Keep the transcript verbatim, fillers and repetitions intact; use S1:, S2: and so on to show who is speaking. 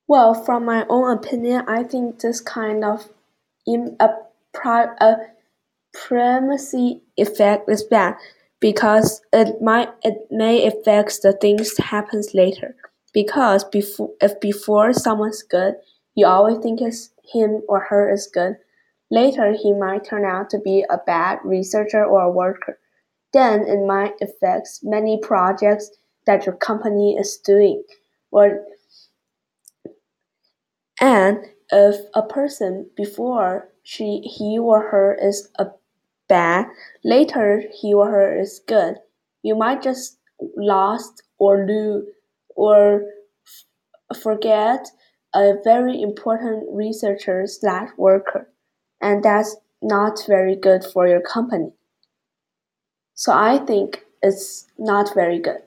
S1: Well, from my own opinion, I think this kind of in a, pri- a primacy effect is bad because it might it may affect the things that happens later. Because before if before someone's good, you always think is him or her is good. Later he might turn out to be a bad researcher or a worker. Then it might affect many projects that your company is doing. Or and if a person before she he or her is a bad, later he or her is good, you might just lost or lose or f- forget a very important researcher slash worker, and that's not very good for your company. So I think it's not very good.